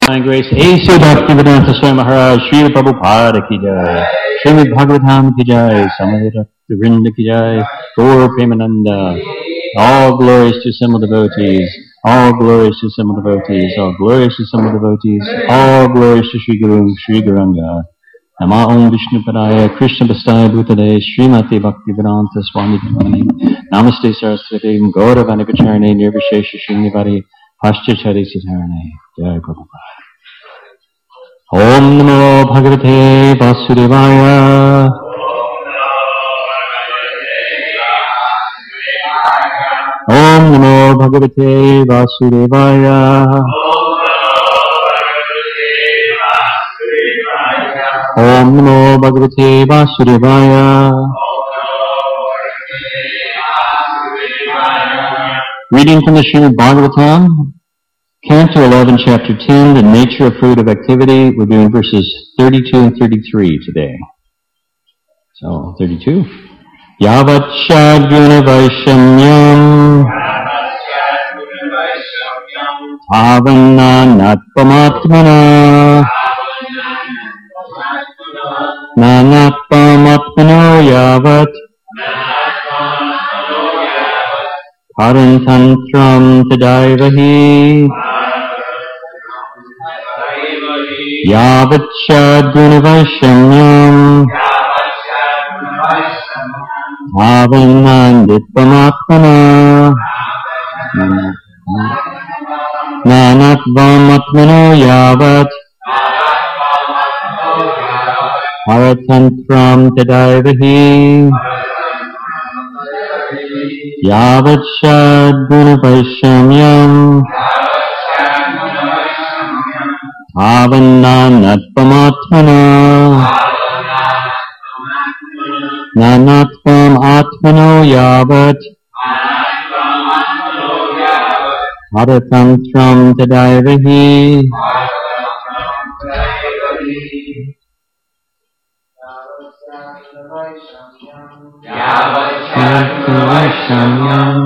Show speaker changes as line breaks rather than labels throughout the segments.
Divine Grace, A.C. Bhaktivedanta Swami Maharaj, Srila Prabhupada ki jai, Srimad Bhagavatam ki jai, Samadhi Vrinda ki jai, Gaur Premananda, all glories to simple devotees, all glories to simple devotees, all glories to simple devotees, all glories to Sri Guru, Sri Guranga. Nama Om Vishnu Padaya, Krishna Bastaya Bhutade, Srimati Bhaktivedanta Swami Dhamani, Namaste Saraswati, Gauravani Pacharane, Nirvishesha Srinivadi, Paschachari Sitarane, Jai Prabhupada. Om Namo Bhagavate Vasudevaya. Om Namo Bhagavate Vasudevaya. Om Namo Bhagavate Vasudevaya. Reading from the Srimad Bhagavatam, Canto 11, Chapter 10, The Nature of Fruit of Activity. We're doing verses 32 and 33 today. So, 32. Yavat Shadguna Vaishamyam Tavananatpamatmana Nanatpamatmano Yavat Parantantram Tadaivahi Yavat Shadguna Vaishamyam Tavananditpamatmana Nanatvamatmano Yavat Paratantram Tadaivahi Yavat Shadguna Vaishamyam Tavananatpamatmana Nanatvam Atmano Yavat Paratantram Tadaivahi Vaishamyam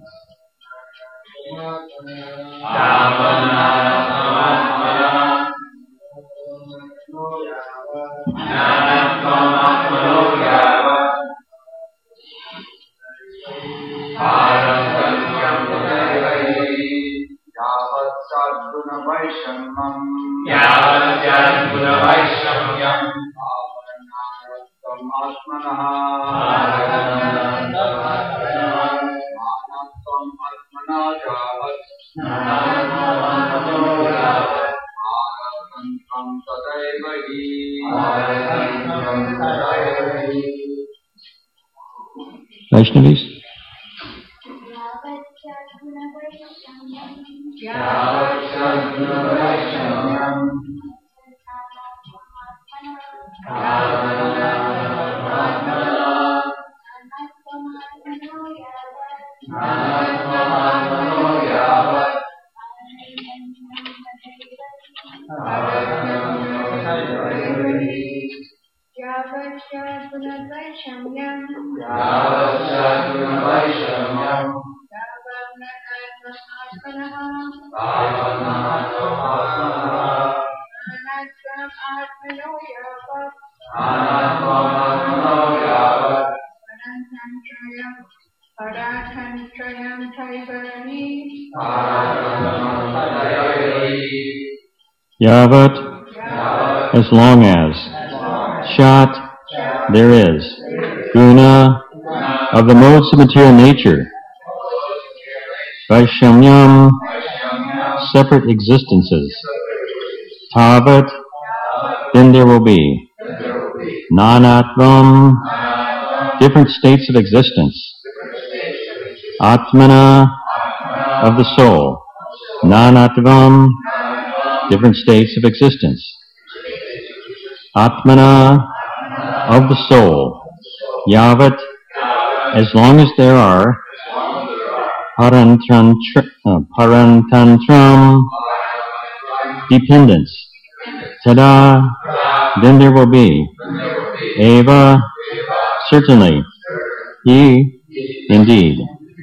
Vaishnavis? Yavat, as long as. Shat, there is. Guna, of the modes of material nature. Vaishamyam, separate existences. Tavat, then there will be. Nanatvam, different states of existence. Atmana, of the soul. Nanatvam, different states of existence. Atmana, of the soul. Yavat, as long as there are. Parantantram, dependence. Tada, then there will be. Eva, certainly. He, indeed.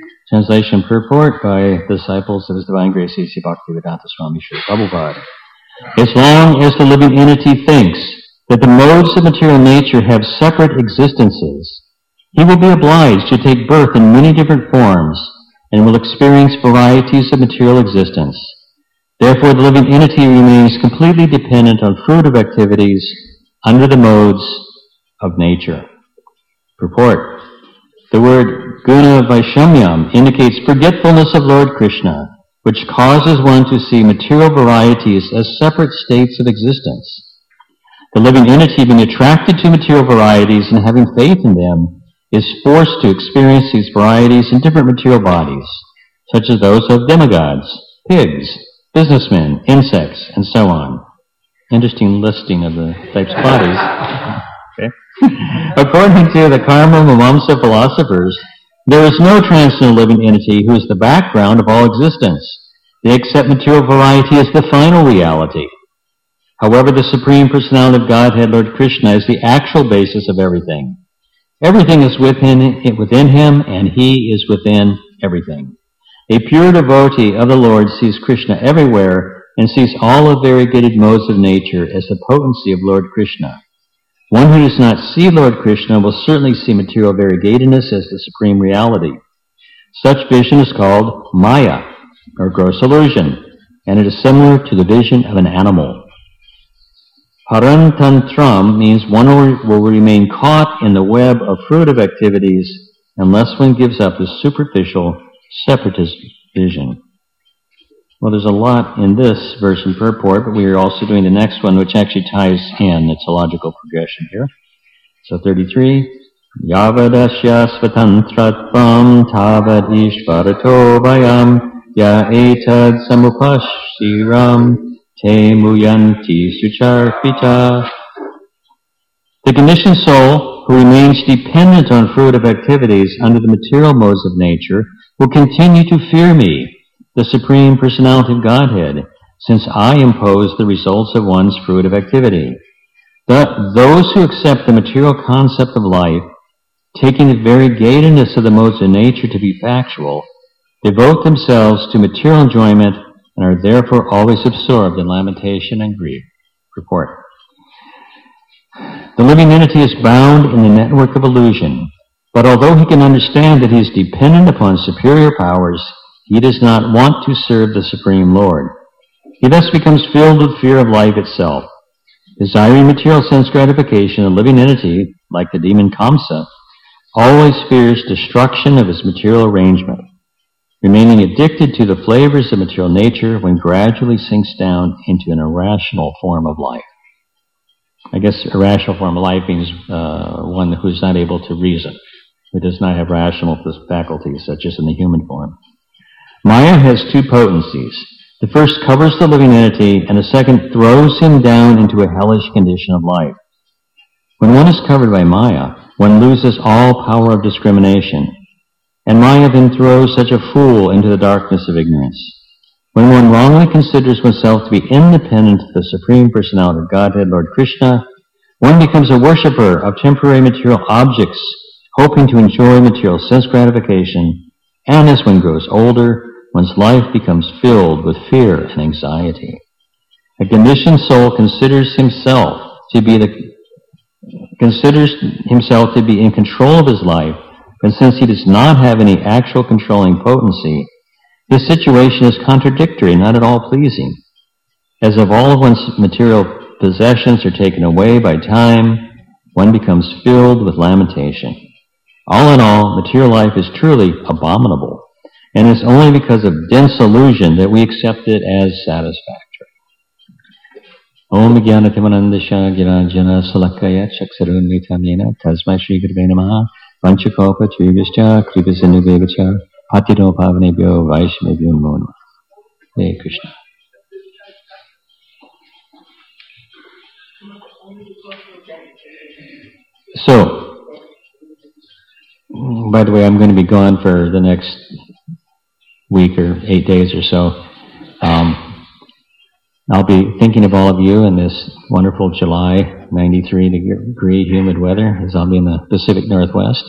Translation purport by disciples of His Divine Grace A.C. Bhaktivedanta Swami Srila Prabhupada. As long as the living entity thinks that the modes of material nature have separate existences, he will be obliged to take birth in many different forms and will experience varieties of material existence. Therefore, the living entity remains completely dependent on fruitive activities under the modes of nature. Purport. The word guna vaishamyam indicates forgetfulness of Lord Krishna, which causes one to see material varieties as separate states of existence. The living entity, being attracted to material varieties and having faith in them, is forced to experience these varieties in different material bodies, such as those of demigods, pigs, businessmen, insects, and so on. Interesting listing of the types of bodies. Okay. According to the Karma Mimamsa philosophers, there is no transcendental living entity who is the background of all existence. They accept material variety as the final reality. However, the Supreme Personality of Godhead, Lord Krishna, is the actual basis of everything. Everything is within him, and he is within everything. A pure devotee of the Lord sees Krishna everywhere and sees all the variegated modes of nature as the potency of Lord Krishna. One who does not see Lord Krishna will certainly see material variegatedness as the supreme reality. Such vision is called Maya, or gross illusion, and it is similar to the vision of an animal. Parantantram means one will remain caught in the web of fruitive activities unless one gives up his superficial separatist vision. Well, there's a lot in this verse and purport, but we are also doing the next one, which actually ties in. It's a logical progression here. So 33, Yavadasya svatantratvam tavad ishvarato vayam ya etad samupashiram te muyanti sucharpita. The conditioned soul, who remains dependent on fruitive activities under the material modes of nature, will continue to fear me, the Supreme Personality of Godhead, since I impose the results of one's fruitive activity. Those who accept the material concept of life, taking the variegatedness of the modes of nature to be factual, devote themselves to material enjoyment and are therefore always absorbed in lamentation and grief. Purport. The living entity is bound in the network of illusion, but although he can understand that he is dependent upon superior powers, he does not want to serve the Supreme Lord. He thus becomes filled with fear of life itself. Desiring material sense gratification, the living entity, like the demon Kamsa, always fears destruction of his material arrangement. Remaining addicted to the flavors of material nature, one gradually sinks down into an irrational form of life. I guess irrational form of life means one who is not able to reason, who does not have rational faculties, such as in the human form. Maya has two potencies. The first covers the living entity, and the second throws him down into a hellish condition of life. When one is covered by Maya, one loses all power of discrimination, and Maya then throws such a fool into the darkness of ignorance. When one wrongly considers oneself to be independent of the Supreme Personality of Godhead, Lord Krishna, one becomes a worshipper of temporary material objects, hoping to enjoy material sense gratification, and as one grows older, one's life becomes filled with fear and anxiety. A conditioned soul considers himself to be in control of his life, but since he does not have any actual controlling potency, his situation is contradictory, not at all pleasing. As if all of one's material possessions are taken away by time, one becomes filled with lamentation. All in all, material life is truly abominable, and it's only because of dense illusion that we accept it as satisfactory. Om Jnanatimanandasya Girajana Salakaya Chaksarunvitamena Tasmai Shri Gurve Namaha Vanchakopa Trivyascha Kripasinubhevacha Patino Pavanebhyo Vaishnavebhyo Namo Namaha. Hare Krishna. So, by the way, I'm going to be gone for the next week or 8 days or so. I'll be thinking of all of you in this wonderful July 93-degree humid weather, as I'll be in the Pacific Northwest.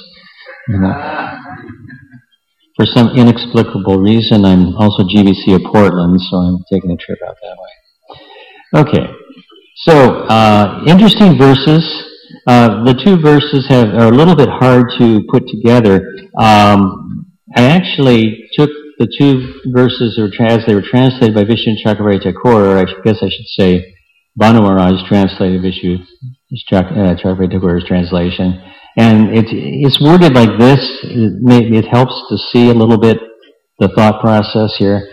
For some inexplicable reason, I'm also GBC of Portland, so I'm taking a trip out that way. Okay, so interesting verses. The two verses are a little bit hard to put together. I actually took the two verses as they were translated by Vishnu Chakravarti Thakur, or I guess I should say Bhanu Maharaj translated Vishnu Chakravarti Thakur's translation. And it's worded like this. It helps to see a little bit the thought process here.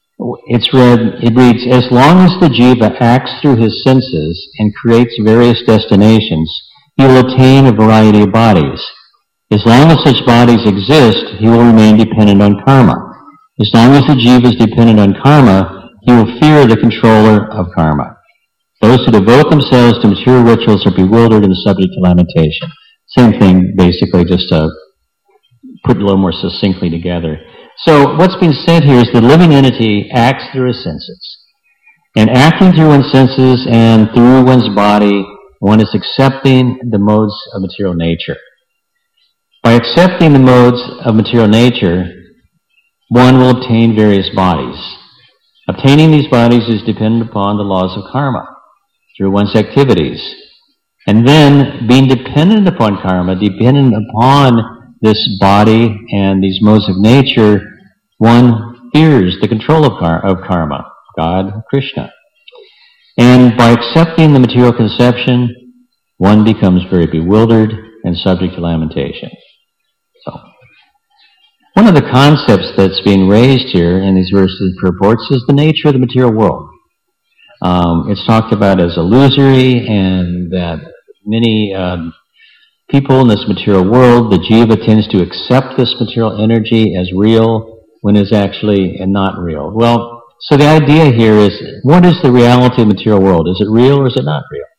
It reads, as long as the jiva acts through his senses and creates various destinations, he will attain a variety of bodies. As long as such bodies exist, he will remain dependent on karma. As long as the jiva is dependent on karma, he will fear the controller of karma. Those who devote themselves to material rituals are bewildered and subject to lamentation. Same thing, basically, just to put it a little more succinctly together. So what's being said here is the living entity acts through his senses. And acting through one's senses and through one's body, one is accepting the modes of material nature. By accepting the modes of material nature, one will obtain various bodies. Obtaining these bodies is dependent upon the laws of karma through one's activities. And then, being dependent upon karma, dependent upon this body and these modes of nature, one fears the control of karma, God, Krishna. And by accepting the material conception, one becomes very bewildered and subject to lamentation. So, one of the concepts that's being raised here in these verses and purports is the nature of the material world. It's talked about as illusory, and that many people in this material world, the jiva tends to accept this material energy as real when it's actually not real. Well, so the idea here is, what is the reality of the material world? Is it real or is it not real?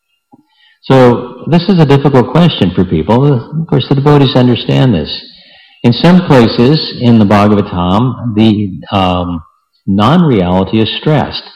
So this is a difficult question for people. Of course, the devotees understand this. In some places in the Bhagavatam, the non-reality is stressed.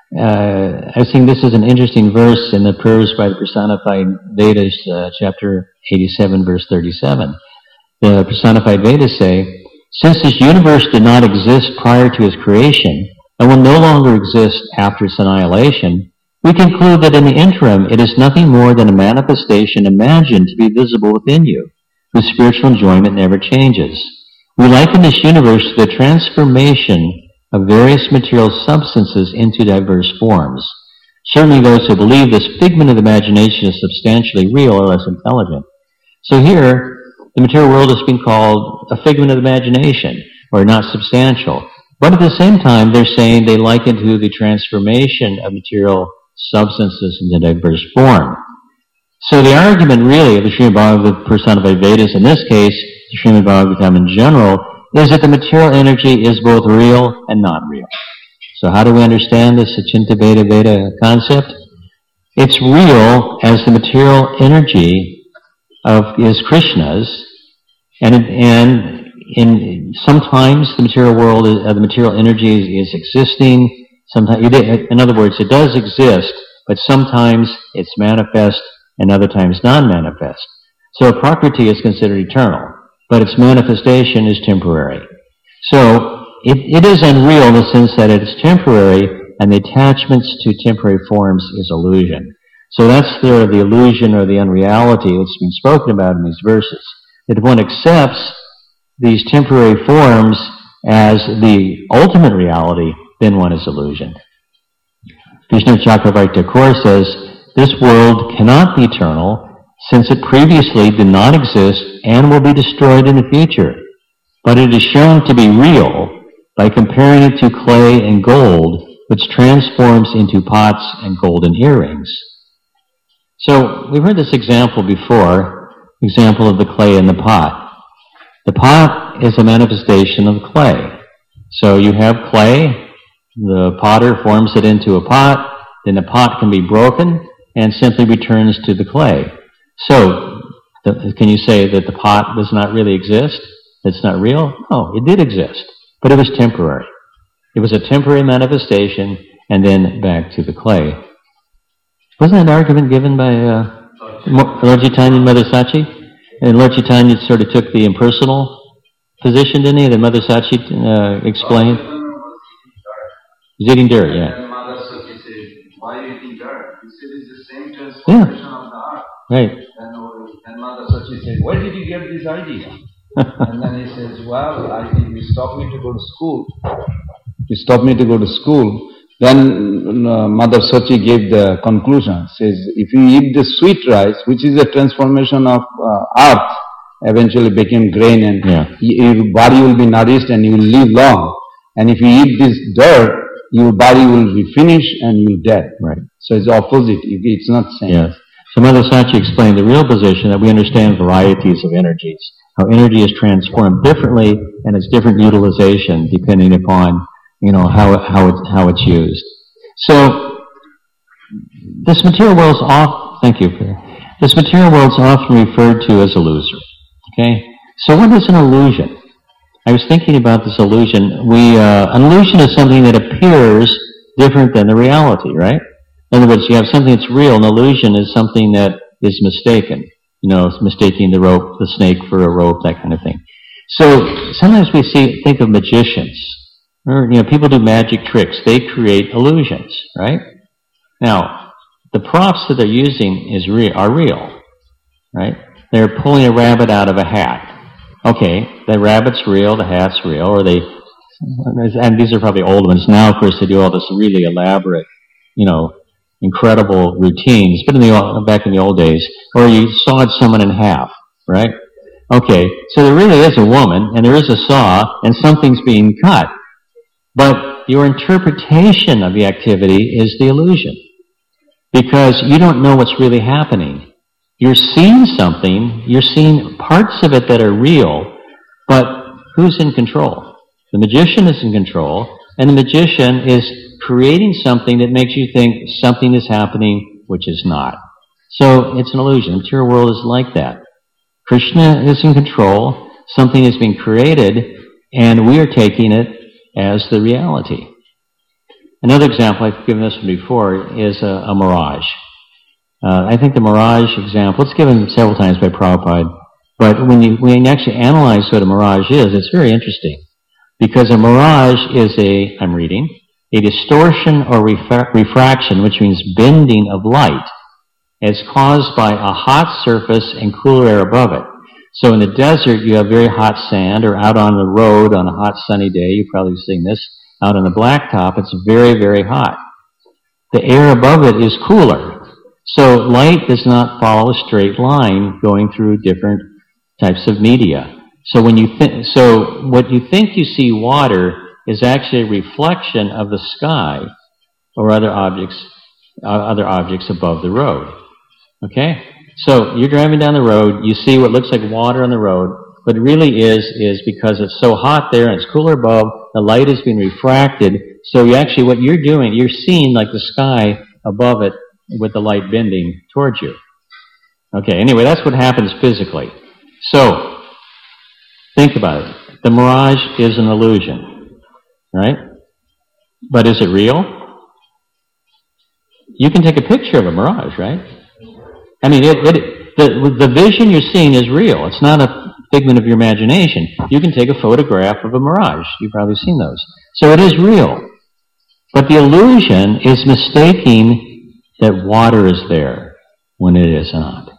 I think this is an interesting verse in the prayers by the Personified Vedas, chapter 87, verse 37. The Personified Vedas say, since this universe did not exist prior to its creation, and will no longer exist after its annihilation, we conclude that in the interim it is nothing more than a manifestation imagined to be visible within you, whose spiritual enjoyment never changes. We liken this universe to the transformation of various material substances into diverse forms. Certainly those who believe this figment of the imagination is substantially real are less intelligent. So here, the material world is being called a figment of the imagination, or not substantial. But at the same time, they're saying they liken to the transformation of material substances into diverse form. So the argument really of the Srimad Bhagavatam Personified Vedas, in this case, the Srimad Bhagavatam in general, is that the material energy is both real and not real. So how do we understand this Achinta Bheda Veda concept? It's real as the material energy is Krishna's, and sometimes the material world, the material energy is existing. Sometimes, in other words, it does exist, but sometimes it's manifest and other times non-manifest. So Prakriti is considered eternal, but its manifestation is temporary. So it is unreal in the sense that it is temporary, and the attachments to temporary forms is illusion. So that's the illusion or the unreality that's been spoken about in these verses. That if one accepts these temporary forms as the ultimate reality, then one is illusioned. Vishnu Chakravarti Thakur says, this world cannot be eternal, since it previously did not exist and will be destroyed in the future. But it is shown to be real by comparing it to clay and gold, which transforms into pots and golden earrings. So we've heard this example before, example of the clay and the pot. The pot is a manifestation of clay. So you have clay, the potter forms it into a pot, then the pot can be broken and simply returns to the clay. So, can you say that the pot does not really exist? It's not real? No, it did exist, but it was temporary. It was a temporary manifestation, and then back to the clay. Wasn't that an argument given by Lord Chaitanya and Mother Sachi? And Lord Chaitanya sort of took the impersonal position, didn't he? That Mother Sachi explained. He's eating dirt, yeah.
And Mother Sachi said, why are you eating dirt? He said it's the same transformation of the earth.
Right.
And Mother Sachi said, where did you get this idea? And then he says, well, you stopped me to go to school. You stopped me to go to school. Then Mother Sachi gave the conclusion. Says, if you eat the sweet rice, which is a transformation of earth, eventually became grain, and your body will be nourished and you will live long. And if you eat this dirt, your body will be finished and you'll dead.
Right.
So it's opposite. It's not same.
Yes. So Mother Sachi explained the real position that we understand varieties of energies, how energy is transformed differently and its different utilization depending upon, how it's used. So this material world's This material world's often referred to as illusory. Okay? So what is an illusion? I was thinking about this illusion. An illusion is something that appears different than the reality, right? In other words, you have something that's real. An illusion is something that is mistaken. Mistaking the snake for a rope, that kind of thing. So sometimes we think of magicians. Or, people do magic tricks. They create illusions, right? Now, the props that they're using are real, right? They're pulling a rabbit out of a hat. Okay, the rabbit's real, the hat's real, and these are probably old ones. Now, of course, they do all this really elaborate, incredible routines, but back in the old days, or you sawed someone in half, right? Okay, so there really is a woman, and there is a saw, and something's being cut. But your interpretation of the activity is the illusion, because you don't know what's really happening. You're seeing something, you're seeing parts of it that are real, but who's in control? The magician is in control, and the magician is creating something that makes you think something is happening which is not. So it's an illusion. The material world is like that. Krishna is in control, something is being created, and we are taking it as the reality. Another example, I've given this one before, is a mirage. I think the mirage example, it's given several times by Prabhupada, but when you actually analyze what a mirage is, it's very interesting. Because a mirage is a distortion or refraction, which means bending of light, as caused by a hot surface and cooler air above it. So in the desert, you have very hot sand, or out on the road on a hot sunny day, you've probably seen this, out on the blacktop, it's very, very hot. The air above it is cooler. So light does not follow a straight line going through different types of media. So what you think you see water is actually a reflection of the sky or other objects above the road. Okay? So you're driving down the road, you see what looks like water on the road, but it really is because it's so hot there and it's cooler above, the light is being refracted. So what you're doing, you're seeing like the sky above it with the light bending towards you. Okay, anyway, that's what happens physically. So, think about it. The mirage is an illusion, right? But is it real? You can take a picture of a mirage, right? I mean, the vision you're seeing is real. It's not a figment of your imagination. You can take a photograph of a mirage. You've probably seen those. So it is real. But the illusion is mistaking that water is there when it is not.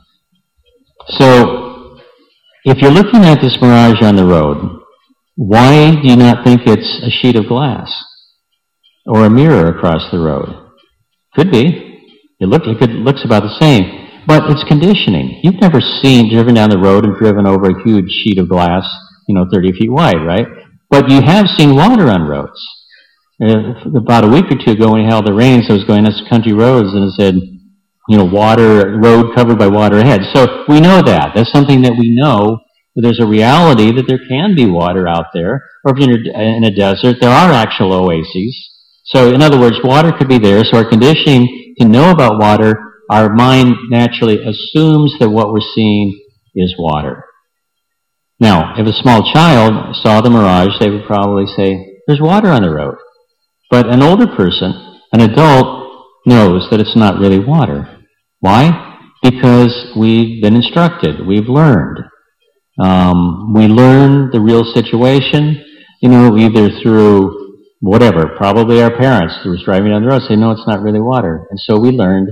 So, if you're looking at this mirage on the road, why do you not think it's a sheet of glass or a mirror across the road? Could be. It looks about the same. But it's conditioning. You've never driven down the road and driven over a huge sheet of glass, 30 feet wide, right? But you have seen water on roads. About a week or two ago when we had all the rains, I was going on country roads and it said, road covered by water ahead. So we know that. That's something that we know, that there's a reality that there can be water out there. Or if you're in a desert, there are actual oases. So in other words, water could be there. So our conditioning to know about water, our mind naturally assumes that what we're seeing is water. Now, if a small child saw the mirage, they would probably say, there's water on the road. But an older person, an adult, knows that it's not really water. Why? Because we've been instructed. We've learned. We learn the real situation, either through whatever, probably our parents who was driving down the road say, no, it's not really water. And so we learned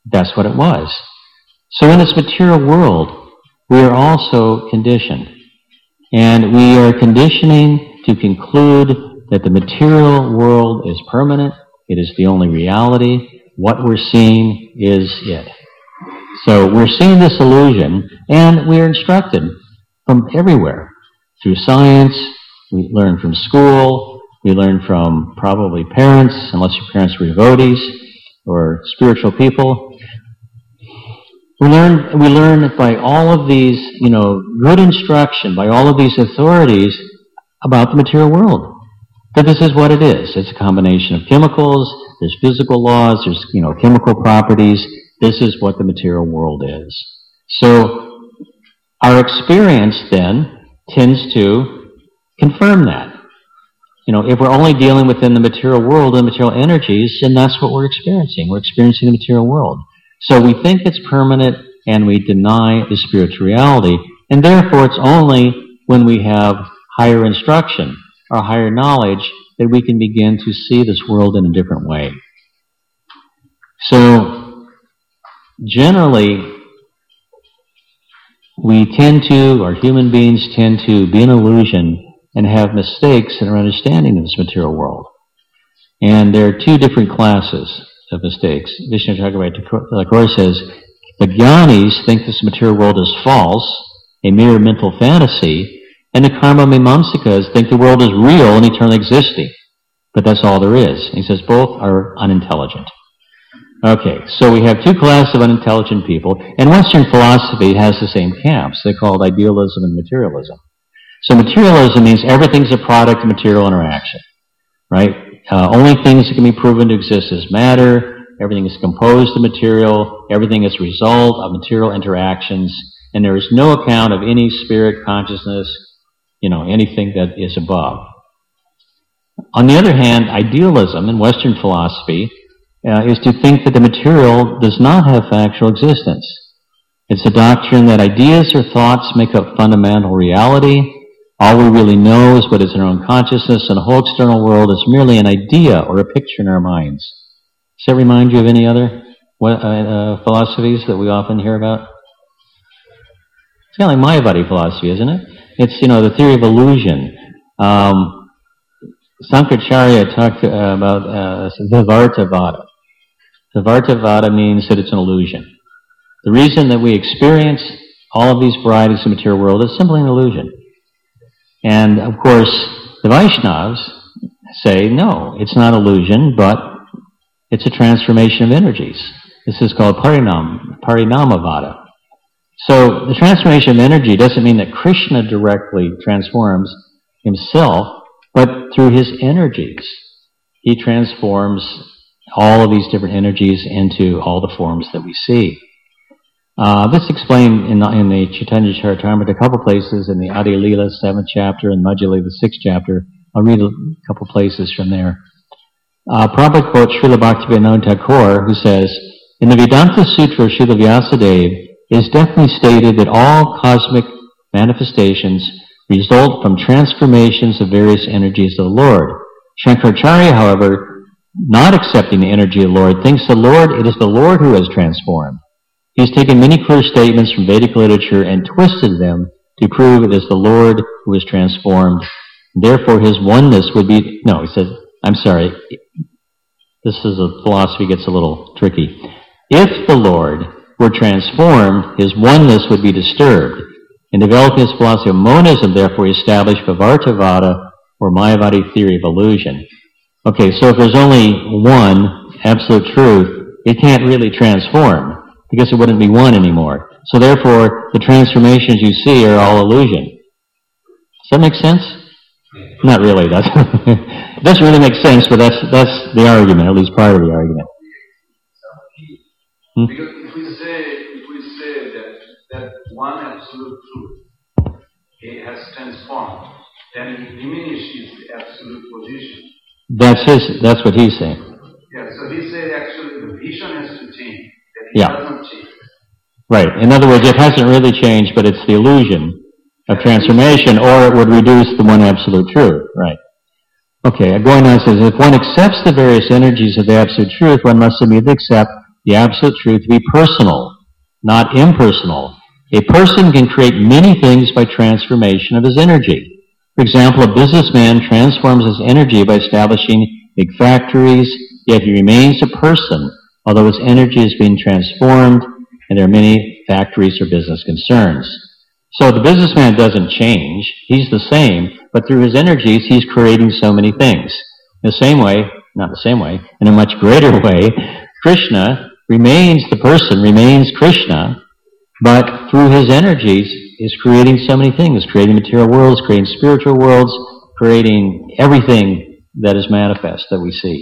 That's what it was. So in this material world, we are also conditioned. And we are conditioning to conclude that the material world is permanent, it is the only reality, what we're seeing is it. So we're seeing this illusion, and we're instructed from everywhere. Through science, we learn from school, we learn from probably parents, unless your parents were devotees or spiritual people. We learn by all of these, good instruction, by all of these authorities about the material world. That this is what it is. It's a combination of chemicals, there's physical laws, there's, chemical properties. This is what the material world is. So our experience then tends to confirm that. If we're only dealing within the material world and material energies, then that's what we're experiencing. We're experiencing the material world. So we think it's permanent and we deny the spiritual reality. And therefore it's only when we have higher instruction or higher knowledge that we can begin to see this world in a different way. So generally, or human beings tend to be an illusion and have mistakes in our understanding of this material world. And there are two different classes of mistakes. Vishnu Thakur says, the Jnanis think this material world is false, a mere mental fantasy, and the Karma Mimamsikas think the world is real and eternally existing. But that's all there is. He says both are unintelligent. Okay, so we have two classes of unintelligent people, and Western philosophy has the same camps. They're called idealism and materialism. So materialism means everything's a product of material interaction, right? Only things that can be proven to exist as matter, everything is composed of material, everything is a result of material interactions, and there is no account of any spirit, consciousness, anything that is above. On the other hand, idealism in Western philosophy is to think that the material does not have factual existence. It's a doctrine that ideas or thoughts make up fundamental reality. All we really know is what is in our own consciousness, and the whole external world is merely an idea or a picture in our minds. Does that remind you of any other philosophies that we often hear about? It's kind of like Mayavadi philosophy, isn't it? It's, the theory of illusion. Sankaracharya talked about Vivartavada. Vivartavada means that it's an illusion. The reason that we experience all of these varieties of the material world is simply an illusion. And, of course, the Vaishnavas say, no, it's not illusion, but it's a transformation of energies. This is called Parinamavada. So the transformation of energy doesn't mean that Krishna directly transforms himself, but through his energies. He transforms all of these different energies into all the forms that we see. This is explained in the Chaitanya Charitamrita, a couple places, in the Adi Leela 7th chapter and Madhya Leela 6th chapter. I'll read a couple places from there. Prabhupada quotes Srila Bhaktivinoda Thakur, who says, in the Vedanta Sutra, Srila Vyasadeva is definitely stated that all cosmic manifestations result from transformations of various energies of the Lord. Shankaracharya, however, not accepting the energy of the Lord, thinks it is the Lord who has transformed. He has taken many clear statements from Vedic literature and twisted them to prove it is the Lord who is transformed. Therefore, his oneness would be... No, he says, I'm sorry. This is a philosophy gets a little tricky. If the Lord were transformed, his oneness would be disturbed. In developing his philosophy of monism, therefore, he established Vivartavada, or Mayavadi theory of illusion. Okay, so if there's only one absolute truth, it can't really transform, because it wouldn't be one anymore. So therefore, the transformations you see are all illusion. Does that make sense? Not really. It doesn't really make sense, but that's the argument, at least part of the argument.
Because if we say that one absolute truth has transformed, then it diminishes the absolute position.
That's what he's saying.
Yeah, so he said actually the vision has to change. That it doesn't change.
Right. In other words, it hasn't really changed, but it's the illusion of transformation, or it would reduce the one absolute truth. Right. Okay, going on says, if one accepts the various energies of the absolute truth, one must immediately accept the absolute truth to be personal, not impersonal. A person can create many things by transformation of his energy. For example, a businessman transforms his energy by establishing big factories, yet he remains a person, although his energy is being transformed, and there are many factories or business concerns. So the businessman doesn't change. He's the same, but through his energies, he's creating so many things. In the same way, not the same way, in a much greater way, Krishna remains the person, remains Krishna, but through his energies is creating so many things, creating material worlds, creating spiritual worlds, creating everything that is manifest that we see.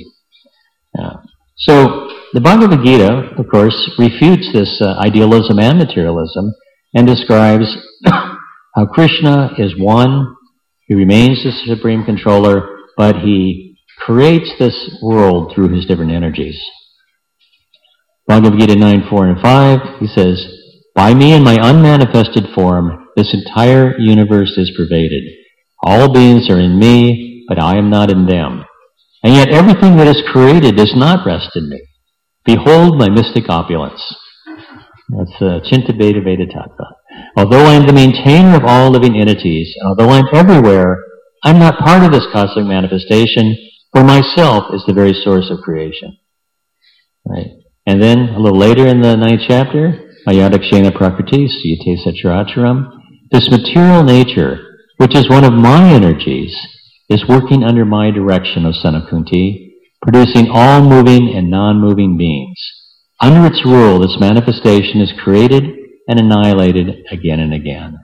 So the Bhagavad Gita, of course, refutes this idealism and materialism and describes how Krishna is one, he remains the supreme controller, but he creates this world through his different energies. Bhagavad Gita 9:4 and 5, he says, "By me in my unmanifested form, this entire universe is pervaded. All beings are in me, but I am not in them. And yet everything that is created does not rest in me. Behold my mystic opulence." That's Chinta Bheda Veda Tattva. "Although I am the maintainer of all living entities, and although I am everywhere, I am not part of this cosmic manifestation, for myself is the very source of creation." Right? And then, a little later in the 9th chapter, Ayadakshena Prakriti, Siyate Sacharacharam, this material nature, which is one of my energies, is working under my direction, O son of Kunti, producing all moving and non-moving beings. Under its rule, this manifestation is created and annihilated again and again.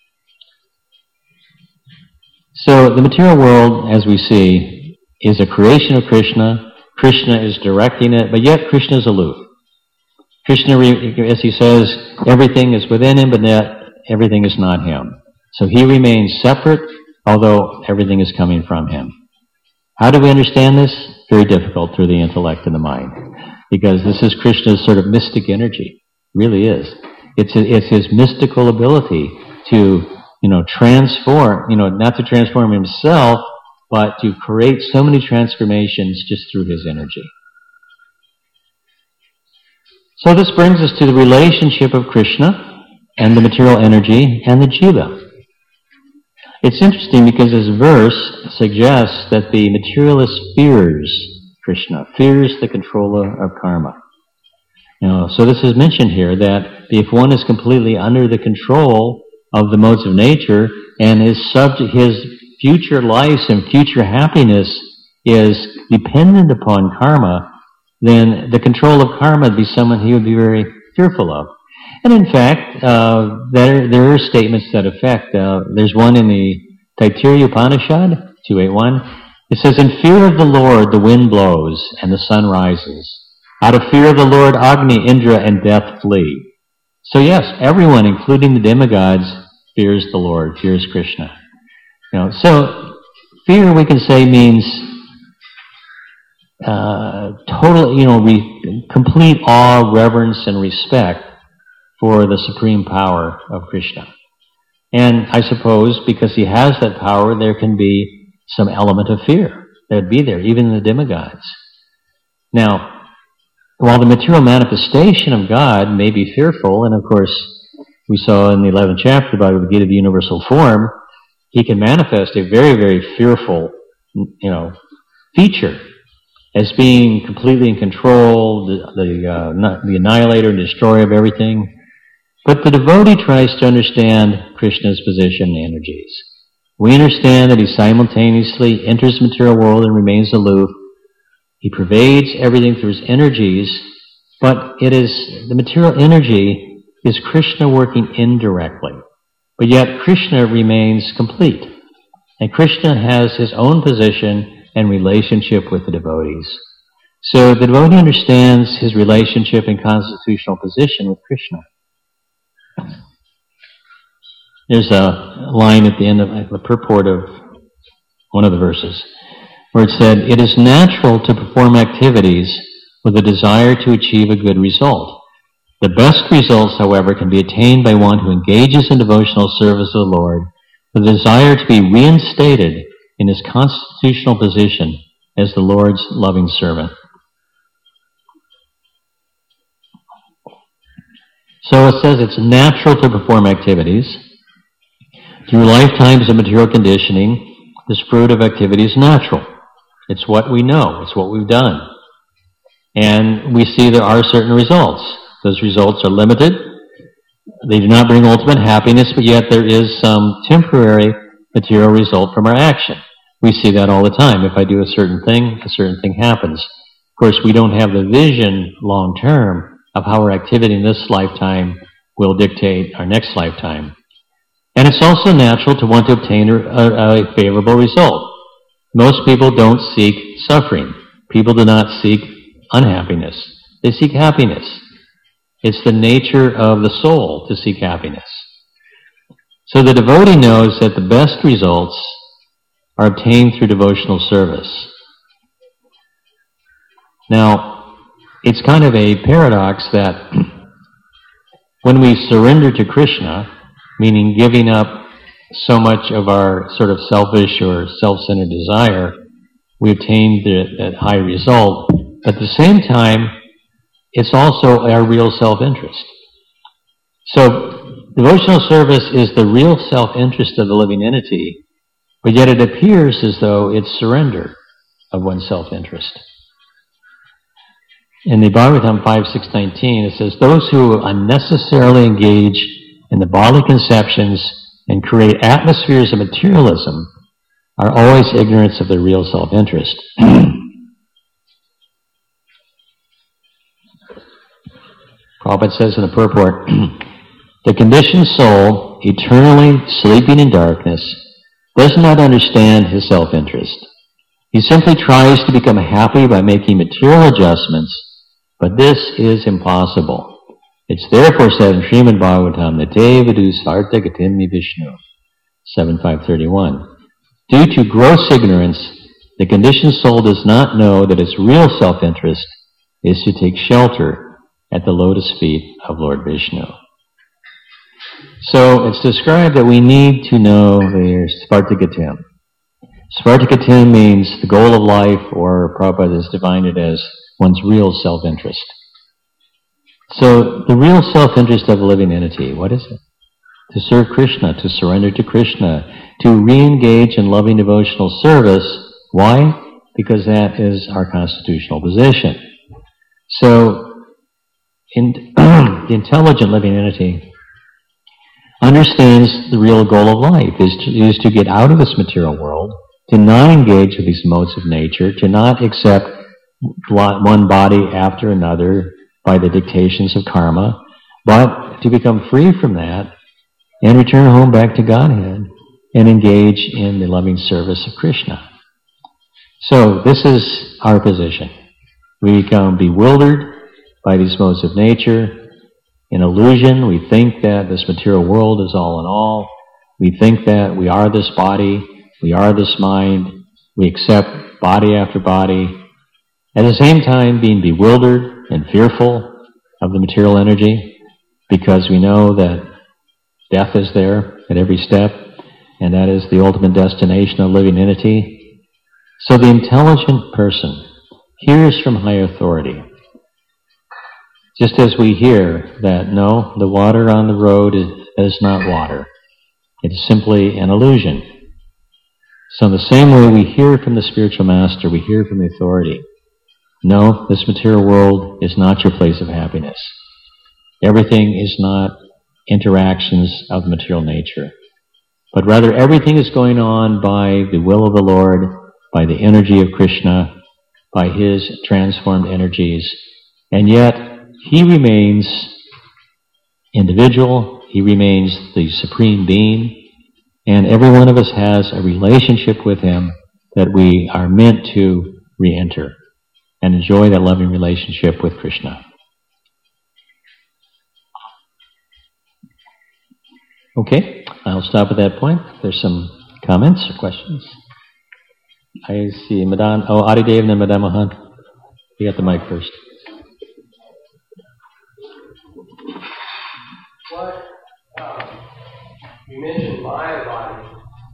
So the material world, as we see, is a creation of Krishna. Krishna is directing it, but yet Krishna is aloof. Krishna, as he says, everything is within him, but yet everything is not him. So he remains separate, although everything is coming from him. How do we understand this? Very difficult through the intellect and the mind. Because this is Krishna's sort of mystic energy. It really is. It's his mystical ability to, transform, not to transform himself, but to create so many transformations just through his energy. So this brings us to the relationship of Krishna and the material energy and the jiva. It's interesting because this verse suggests that the materialist fears Krishna, fears the controller of karma. So this is mentioned here that if one is completely under the control of the modes of nature and his future life and future happiness is dependent upon karma, then the control of karma would be someone he would be very fearful of. And in fact, there are statements to that effect. There's one in the Taittiriya Upanishad, 281. It says, "In fear of the Lord the wind blows and the sun rises. Out of fear of the Lord Agni, Indra, and death flee." So yes, everyone, including the demigods, fears the Lord, fears Krishna. So fear, we can say, means total, complete awe, reverence, and respect for the supreme power of Krishna. And I suppose because he has that power, there can be some element of fear that would be there, even in the demigods. Now, while the material manifestation of God may be fearful, and of course we saw in the 11th chapter of Bhagavad Gita, the universal form, he can manifest a very, very fearful, feature as being completely in control, the annihilator and destroyer of everything. But the devotee tries to understand Krishna's position and energies. We understand that he simultaneously enters the material world and remains aloof. He pervades everything through his energies, but the material energy is Krishna working indirectly. But yet Krishna remains complete. And Krishna has his own position and relationship with the devotees. So the devotee understands his relationship and constitutional position with Krishna. There's a line at the end of the purport of one of the verses where it said, "It is natural to perform activities with a desire to achieve a good result. The best results, however, can be attained by one who engages in devotional service of the Lord with a desire to be reinstated in his constitutional position as the Lord's loving servant." So it says it's natural to perform activities. Through lifetimes of material conditioning, this fruit of activity is natural. It's what we know. It's what we've done. And we see there are certain results. Those results are limited. They do not bring ultimate happiness, but yet there is some temporary material result from our action. We see that all the time. If I do a certain thing happens. Of course, we don't have the vision long term of how our activity in this lifetime will dictate our next lifetime. And it's also natural to want to obtain a favorable result. Most people don't seek suffering. People do not seek unhappiness. They seek happiness. It's the nature of the soul to seek happiness. So the devotee knows that the best results are obtained through devotional service. Now, it's kind of a paradox that when we surrender to Krishna, meaning giving up so much of our sort of selfish or self-centered desire, we obtain that high result. At the same time, it's also our real self-interest. So, devotional service is the real self-interest of the living entity, but yet it appears as though it's surrender of one's self-interest. In the Bhagavatam 5.6.19, it says, those who unnecessarily engage in the bodily conceptions and create atmospheres of materialism are always ignorant of their real self-interest. Prabhupada says in the purport, the conditioned soul, eternally sleeping in darkness, does not understand his self-interest. He simply tries to become happy by making material adjustments, but this is impossible. It's therefore said in Srimad Bhagavatam, Nate vidu sarta gatimni Vishnu, 7.531. Due to gross ignorance, the conditioned soul does not know that its real self-interest is to take shelter at the lotus feet of Lord Vishnu. So it's described that we need to know the Svartagatim. Svartagatim means the goal of life, or Prabhupada has defined it as one's real self-interest. So the real self-interest of a living entity, what is it? To serve Krishna, to surrender to Krishna, to re-engage in loving devotional service. Why? Because that is our constitutional position. So the intelligent living entity understands the real goal of life is to get out of this material world, to not engage with these modes of nature, to not accept one body after another by the dictations of karma, but to become free from that and return home back to Godhead and engage in the loving service of Krishna. So this is our position. We become bewildered by these modes of nature. In illusion, we think that this material world is all in all. We think that we are this body, we are this mind. We accept body after body. At the same time, being bewildered and fearful of the material energy, because we know that death is there at every step, and that is the ultimate destination of living entity. So the intelligent person hears from higher authority. Just as we hear that, no, the water on the road is not water. It's simply an illusion. So in the same way we hear from the spiritual master, we hear from the authority. No, this material world is not your place of happiness. Everything is not interactions of material nature, but rather everything is going on by the will of the Lord, by the energy of Krishna, by his transformed energies, and yet he remains individual, he remains the supreme being, and every one of us has a relationship with him that we are meant to re-enter and enjoy that loving relationship with Krishna. Okay, I'll stop at that point. There's some comments or questions. I see Madan, Adidev and then Madan Mohan. You got the mic first.
What you mentioned Maya bodies.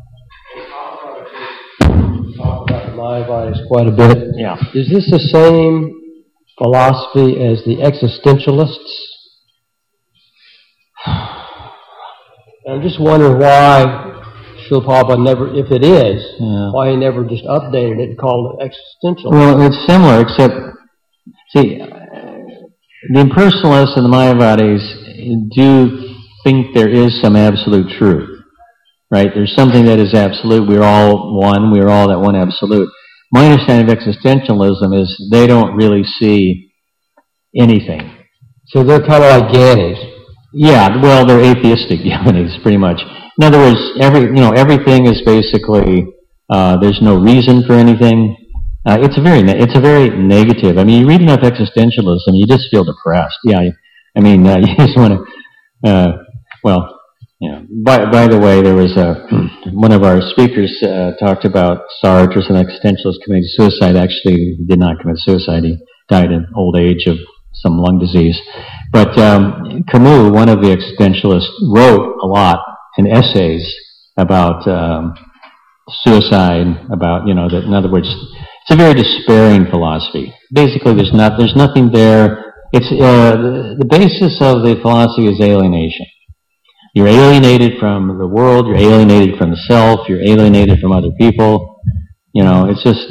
We talk about Maya bodies quite a bit.
Yeah.
Is this the same philosophy as the existentialists? I'm just wondering why Srila Prabhupada never, if it is,
Yeah.
why he never just updated it and called it existential.
Well, it's similar, except, see, the impersonalists and the Mayavadis do think there is some absolute truth, right? There's something that is absolute. We're all one. We're all that one absolute. My understanding of existentialism is they don't really see anything.
So they're kind of like Gyanis.
Yeah, well, they're atheistic Gyanis, pretty much. In other words, everything is basically there's no reason for anything. It's a very negative. I mean, you read enough existentialism, you just feel depressed. Yeah, you just want to. Well, By the way, there was one of our speakers talked about Sartre, an existentialist committing suicide. Actually, he did not commit suicide. He died in old age of some lung disease. But Camus, one of the existentialists, wrote a lot in essays about suicide. About that. In other words, it's a very despairing philosophy. Basically, there's nothing there. It's the basis of the philosophy is alienation. You're alienated from the world, you're alienated from the self, you're alienated from other people. It's just,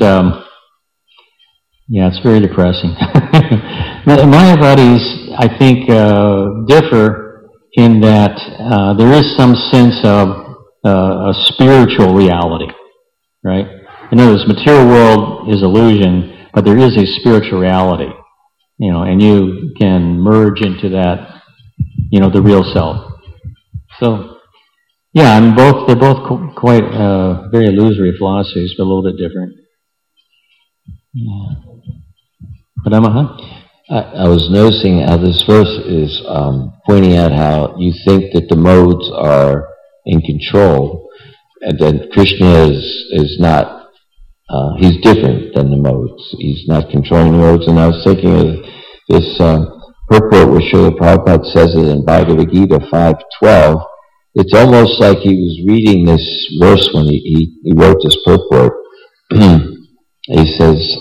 it's very depressing. The Mayavadis, I think, differ in that there is some sense of a spiritual reality, right? In other words, material world is illusion, but there is a spiritual reality, and you can merge into that, the real self. So, yeah, they're both quite very illusory philosophies, but a little bit different. Yeah. Padamaha?
I was noticing how this verse is pointing out how you think that the modes are in control, and that Krishna is not, he's different than the modes. He's not controlling the modes. And I was thinking of this purport where Srila Prabhupada says it in Bhagavad Gita 5:12. It's almost like he was reading this verse when he wrote this purport. He says,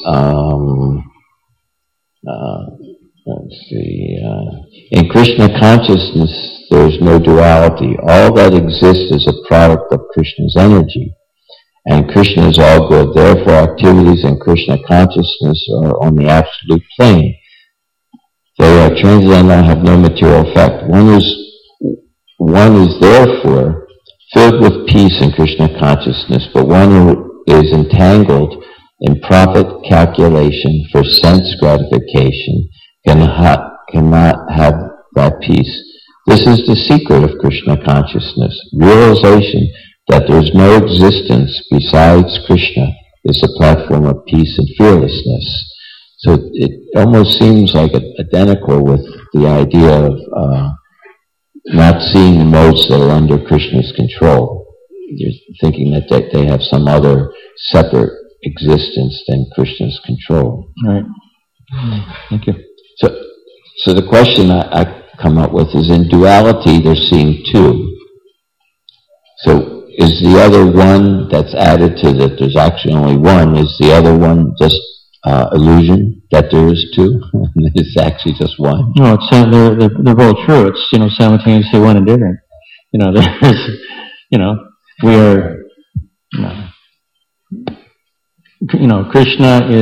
let's see, in Krishna consciousness there is no duality. All that exists is a product of Krishna's energy. And Krishna is all good. Therefore, activities in Krishna consciousness are on the absolute plane. They are transcendental and have no material effect. One is therefore filled with peace in Krishna consciousness, but one who is entangled in profit calculation for sense gratification cannot have that peace. This is the secret of Krishna consciousness. Realization that there is no existence besides Krishna is the platform of peace and fearlessness. So it almost seems like identical with the idea of not seeing the modes that are under Krishna's control. You're thinking that they have some other separate existence than Krishna's control.
Right. Thank you.
So the question I come up with is, in duality they're seeing two. So is the other one that's added to that there's actually only one, is the other one just illusion that there is two? It's actually just one?
No, it's they're both true. It's simultaneously one and different. There's we are Krishna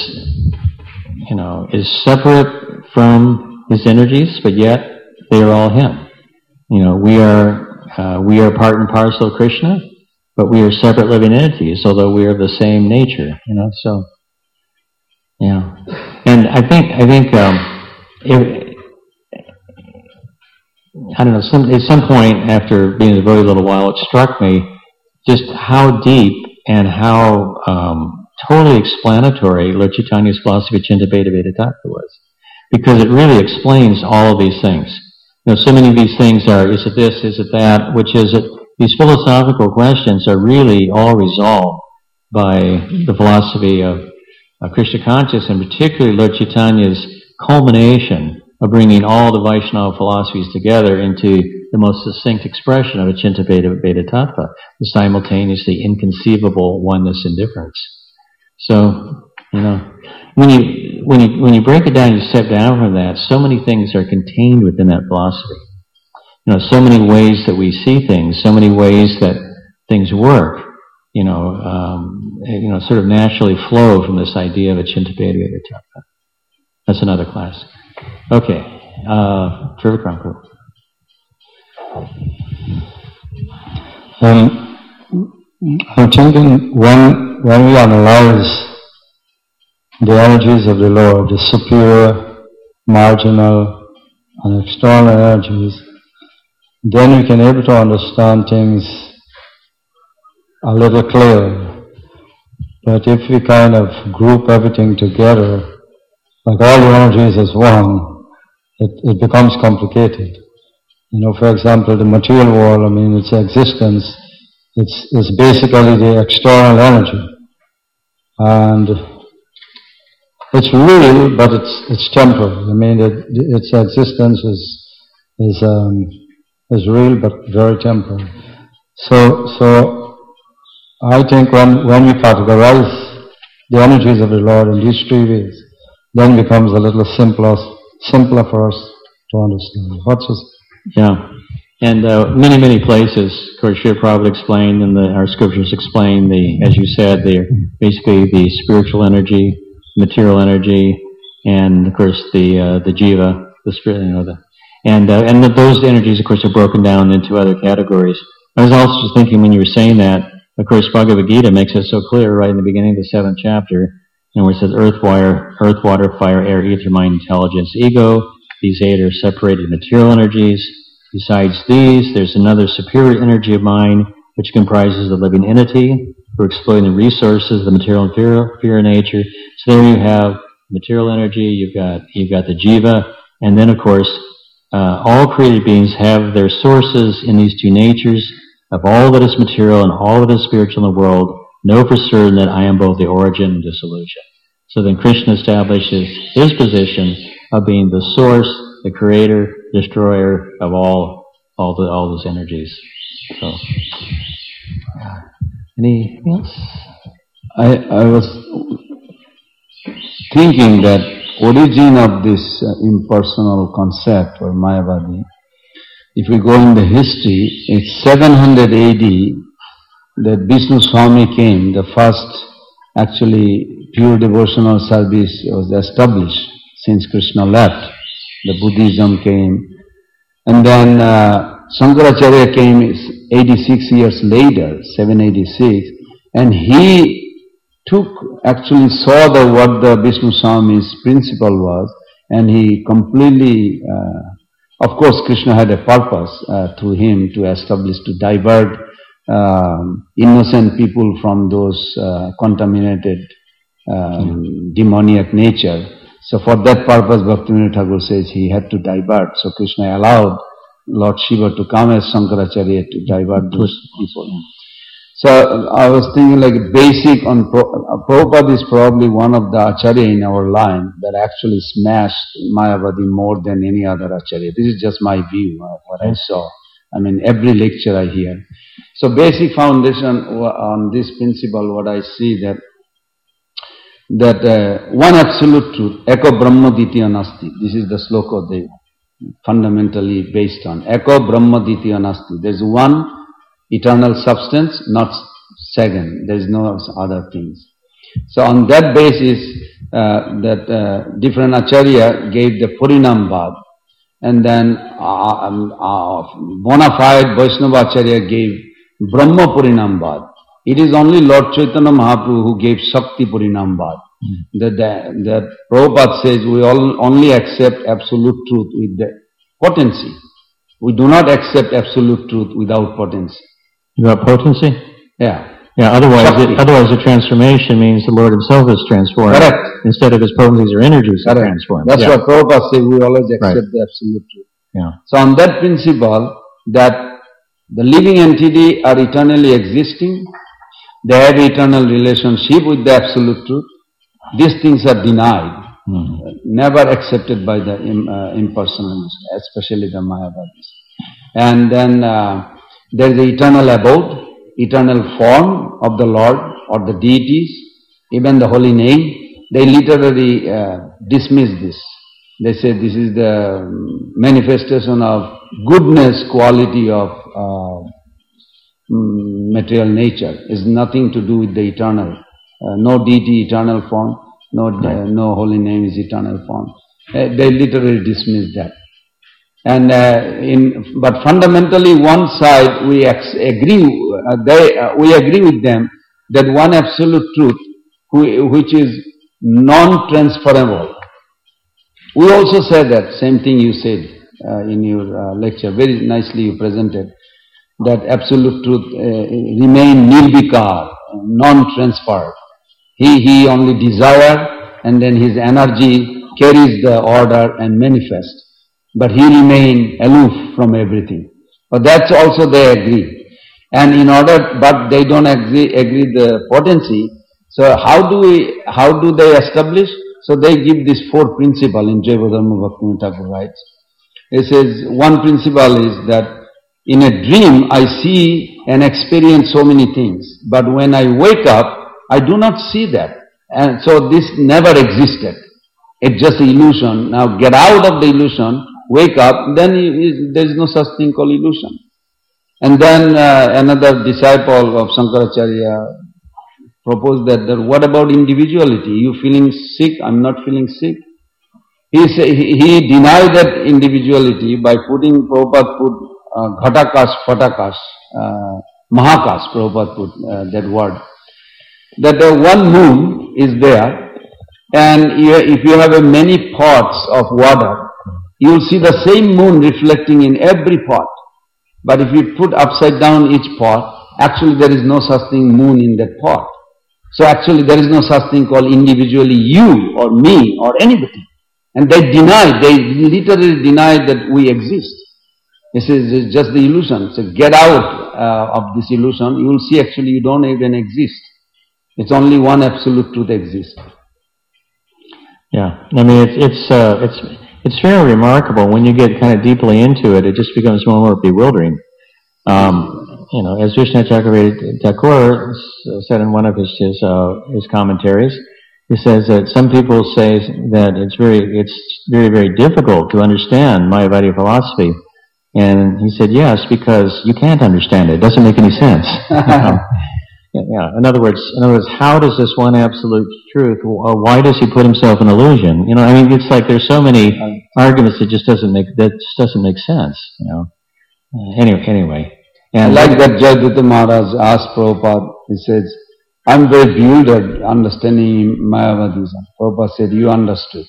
is separate from his energies, but yet they are all him. We are part and parcel of Krishna, but we are separate living entities, although we are of the same nature. So. Yeah, and I think I don't know. At some point, after being a devotee a little while, it struck me just how deep and how totally explanatory Lord Chaitanya's philosophy of Chintabheda Vedatattva was, because it really explains all of these things. So many of these things are: is it this? Is it that? Which is it? These philosophical questions are really all resolved by the philosophy of Krishna consciousness, and particularly Lord Chaitanya's culmination of bringing all the Vaishnava philosophies together into the most succinct expression of a Chintabheda Vedatattva, the simultaneously inconceivable oneness and difference. So, when you break it down, you step down from that, so many things are contained within that philosophy. so many ways that we see things, so many ways that things work, sort of naturally flow from this idea of Achintapeda Vigataka. That's another class. Okay, Trivikram.
I'm thinking when we analyze the energies of the Lord, the superior, marginal, and external energies, then we can able to understand things a little clearer. But if we kind of group everything together, like all the energies as one, it becomes complicated. For example, the material world, its existence, it's basically the external energy. And it's real, but it's temporary. Its existence is real, but very temporary. So I think when we categorize the energies of the Lord in these three ways, then it becomes a little simpler for us to understand. What's this?
Yeah. And many places, of course, Srila Prabhupada explained, and our scriptures explain as you said, basically the spiritual energy, material energy, and of course the jiva, the spirit, and those energies, of course, are broken down into other categories. I was also just thinking when you were saying that, of course, Bhagavad Gita makes it so clear right in the beginning of the 7th chapter, where it says earth, water, fire, air, ether, mind, intelligence, ego. These 8 are separated material energies. Besides these, there's another superior energy of mind, which comprises the living entity for exploiting the resources of the material and inferior nature. So there you have material energy, you've got the jiva, and then of course, all created beings have their sources in these two natures of all that is material and all that is spiritual in the world. Know for certain that I am both the origin and dissolution. So then Krishna establishes his position of being the source, the creator, destroyer of all those energies. So, anything else?
I was thinking that origin of this impersonal concept or Mayavadi, if we go in the history, it's 700 AD that Vishnu Swami came, the first actually pure devotional service was established since Krishna left. The Buddhism came. And then Shankaracharya came 86 years later, 786, and he actually saw what the Vishnu Swami's principle was, and he completely, of course Krishna had a purpose through him to establish, to divert innocent people from those contaminated demoniac nature. So for that purpose, Bhaktivinoda Thakur says he had to divert. So Krishna allowed Lord Shiva to come as Shankaracharya to divert those people. So I was thinking like basic on Prabhupada is probably one of the Acharya in our line that actually smashed Mayavadi more than any other Acharya. This is just my view, what I saw. Every lecture I hear. So basic foundation on this principle, what I see that one absolute truth, Eko Brahma Ditya Nasti. This is the sloka they fundamentally based on. Eko Brahma Ditya Nasti. There's one eternal substance, not second. There's no other things. So on that basis, different Acharya gave the Purinambad, and then bona fide Vaishnava Acharya gave Brahma Purinambad. It is only Lord Chaitanya Mahaprabhu who gave Shakti Purinambad. That Prabhupada says we only accept absolute truth with the potency. We do not accept absolute truth without potency.
Without potency?
Yeah.
Yeah, otherwise the transformation means the Lord himself is transformed.
Correct.
Instead of his potencies or energies are transformed.
That's what Prabhupada says, we always accept the absolute truth.
Yeah.
So on that principle, that the living entity are eternally existing, they have eternal relationship with the absolute truth. These things are denied, never accepted by the impersonalists, especially the Mayavadis. And then there is the eternal abode, eternal form of the Lord or the deities, even the holy name. They literally dismiss this. They say this is the manifestation of goodness quality of material nature. It's nothing to do with the eternal. No deity eternal form, no holy name is eternal form. They literally dismiss that. And but fundamentally, one side we agree with them that one absolute truth, which is non-transferable. We also said that same thing you said in your lecture. Very nicely you presented that absolute truth remain nirvikar, non-transferred. He only desire, and then his energy carries the order and manifests. But he remain aloof from everything. But that's also they agree. And but they don't agree the potency. So how do they establish? So they give this 4 principle in Jayavadharma Bhaktivinoda Thakur writes. It says one principle is that in a dream I see and experience so many things, but when I wake up I do not see that. And so this never existed. It's just an illusion. Now get out of the illusion, wake up, then there is no such thing called illusion. And then another disciple of Shankaracharya proposed that what about individuality? You feeling sick? I'm not feeling sick. He denied that individuality by putting, Prabhupada put Ghatakas, Phatakas, Mahakas, Prabhupada put that word. That one moon is there, and if you have many pots of water, you will see the same moon reflecting in every pot. But if you put upside down each pot, actually there is no such thing moon in that pot. So actually there is no such thing called individually you or me or anybody. And they literally deny that we exist. This is just the illusion. So get out of this illusion, you will see actually you don't even exist. It's only one absolute truth exists.
Yeah, I mean it's very remarkable when you get kind of deeply into it. It just becomes more and more bewildering. As Vishnu Thakur said in one of his commentaries, he says that some people say that it's very, very difficult to understand Mayavadi philosophy, and he said yes, because you can't understand it. It doesn't make any sense. Yeah. In other words, how does this one absolute truth? Why does he put himself in illusion? It's like there's so many arguments that just doesn't make sense. Anyway.
And like that Jayadutta Maharaj asked Prabhupada, he says, I'm very bewildered understanding Mayavadism. Prabhupada said, you understood.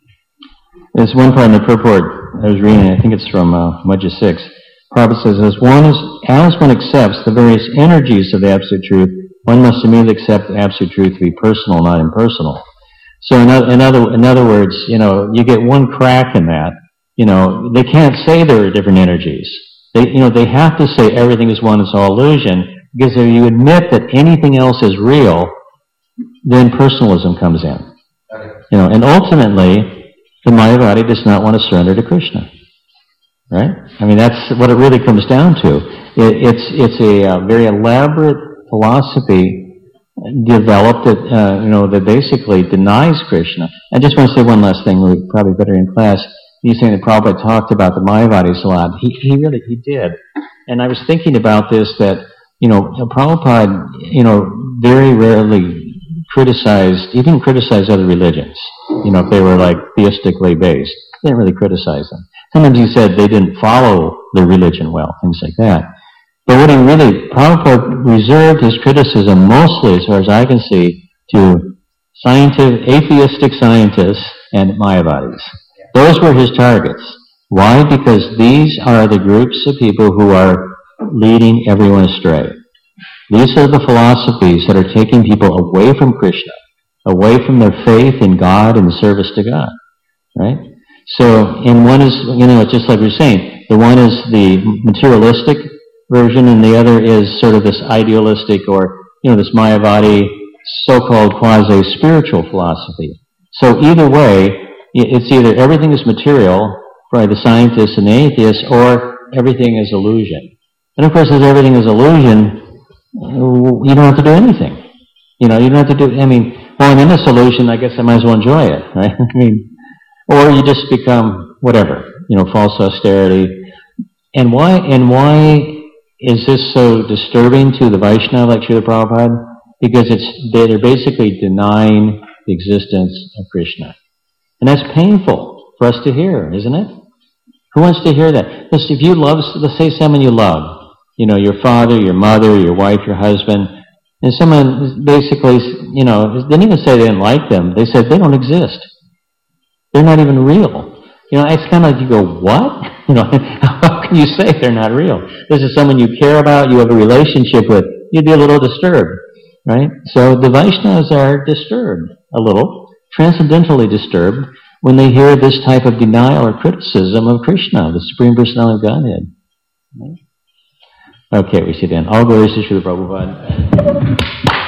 There's one part in the purport I was reading, I think it's from Majjhima 6. Prabhupada says, as one accepts the various energies of the Absolute Truth, one must immediately accept the Absolute Truth to be personal, not impersonal. So in other words, you get one crack in that. They can't say there are different energies. They have to say everything is one, it's all illusion, because if you admit that anything else is real, then personalism comes in. And ultimately, the Mayavadi does not want to surrender to Krishna. Right? That's what it really comes down to. It's a very elaborate philosophy developed that basically denies Krishna. I just want to say one last thing. We're probably better in class. You're saying that Prabhupada talked about the Mayavadis a lot. He really did. And I was thinking about this, that Prabhupada very rarely criticized. He didn't criticize other religions. If they were like theistically based, he didn't really criticize them. Sometimes he said they didn't follow the religion well, things like that. But Prabhupada reserved his criticism mostly, as far as I can see, to atheistic scientists and Mayavadis. Those were his targets. Why? Because these are the groups of people who are leading everyone astray. These are the philosophies that are taking people away from Krishna, away from their faith in God and the service to God. Right? So, and one is, just like we're saying, the one is the materialistic version, and the other is sort of this idealistic, or, this Mayavadi, so-called quasi-spiritual philosophy. So either way, it's either everything is material, by the scientists and the atheists, or everything is illusion. And of course, as everything is illusion, you don't have to do anything. You don't have to do, I'm in this illusion, I guess I might as well enjoy it, right? Or you just become whatever, false austerity. And why is this so disturbing to the Vaishnava like Srila Prabhupada? Because they're basically denying the existence of Krishna. And that's painful for us to hear, isn't it? Who wants to hear that? Listen, if you love, let's say someone you love, your father, your mother, your wife, your husband, and someone basically, didn't even say they didn't like them. They said they don't exist. They're not even real. It's kind of like you go, what? How can you say they're not real? This is someone you care about, you have a relationship with. You'd be a little disturbed, right? So the Vaishnavas are disturbed a little, transcendentally disturbed, when they hear this type of denial or criticism of Krishna, the Supreme Personality of Godhead. Okay, we sit down. All glories to Srila Prabhupada.